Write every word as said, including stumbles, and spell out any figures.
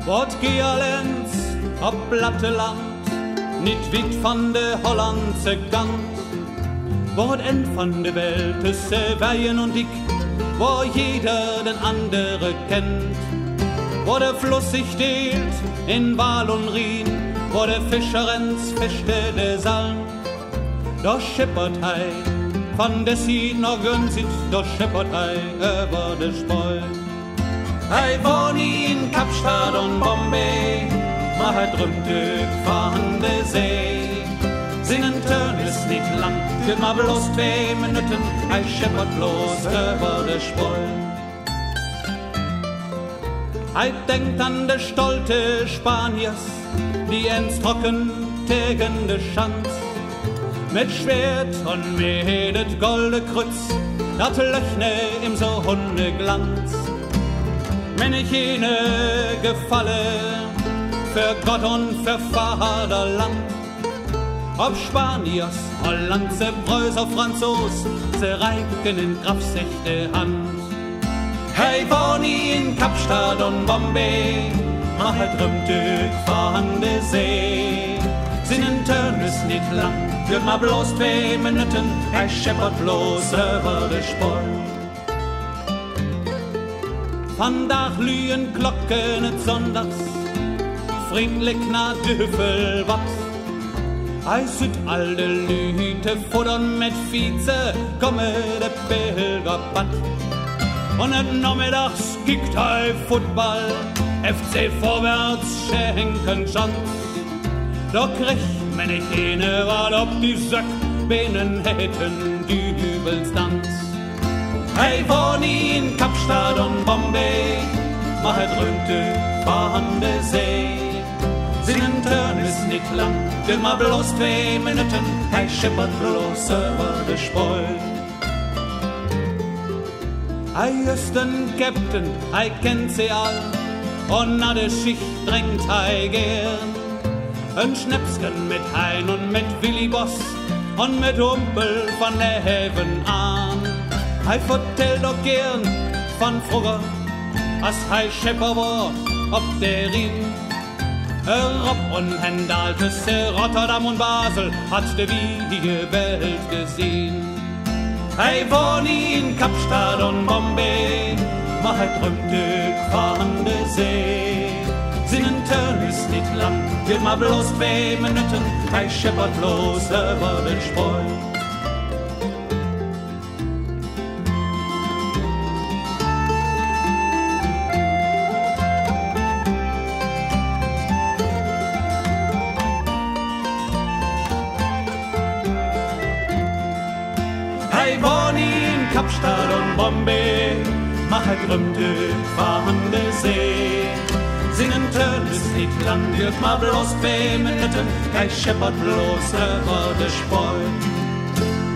Wat gealens op platteland, niet wit van de Hollandse kant. Wat en van de Welt tussen weien und ik, wo jeder den andere kennt. Wo der Fluss sich deelt in Waal und Rhin, wo der Fischerens fischte de Salm. Da schippert hei, van de Sied noch günzig, da schippert hei über de Spoil. Hei wohn in Kapstadt und Bombay, ma hei drümtüg van de See. Singen Turn ist nicht lang, wird ma bloß zwei Minuten, hei schippert bloß über de Spoil. Hei denkt an de stolte Spaniers, die ins Trocken tegende Schanz. Mit Schwert und mit golde Krütz, dat Löchne im so Hundeglanz. Wenn ich ihnen gefalle, für Gott und für Vaterland. Ob Spaniers, Hollandse, Preußer, Franzos, sie reichen in Grafsechte Hand. Hey, Bonnie in Kapstadt und Bombay, mach halt drümtüg von der See. Singen Turn ist nicht lang, wird ma bloß zwei Minuten, er scheppert bloß über de Spoil. Van Dach lühen Glocken et Sonntags, friedlich na Düffel wat. Ei süd alle Lüte futtern mit Vize, komme de Pilgerbad. Und et Nachmittags kickt ei Football, F C vorwärts schenken Chance. Da kriegt man nicht eine, weil ob die Söckbeinen hätten Dübelstanz. Hey, Bonnie in Kapstadt und Bombay, mach er drümte von der See. Singen Turn ist nicht lang, wird ma bloß zwei Minuten, hey, schippert bloß über de Spoil. Ei ist ein Captain, ei kennt sie all, und na de Schicht drängt ei gern. Ein Schnäpsken mit Hein und mit Willi Boss und mit Humpel von der Häfen an. Hei vertellt doch gern von früher, as hei Schepper war ob der Rhin. Rob und Hendal tussen Rotterdam und Basel hat de wie Welt gesehen. Hei Bonnie in Kapstadt und Bombay, mach hei drümtüg von der See. Singen Turn ist nicht lang, wird ma bloß zwei Minuten, hei scheppert bloß über den Spoil. Hei Bonnie in Kapstadt und Bombay, mach hei drümtüg von der See. Singen Turn ist nicht lang, wird ma bloß zwei Minuten, hei scheppert bloß über de Spoil.